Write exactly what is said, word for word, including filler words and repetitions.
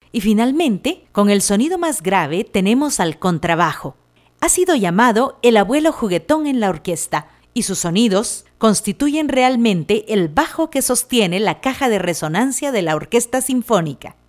Y finalmente, con el sonido más grave tenemos al contrabajo. Ha sido llamado el abuelo juguetón en la orquesta, y sus sonidos constituyen realmente el bajo que sostiene la caja de resonancia de la orquesta sinfónica.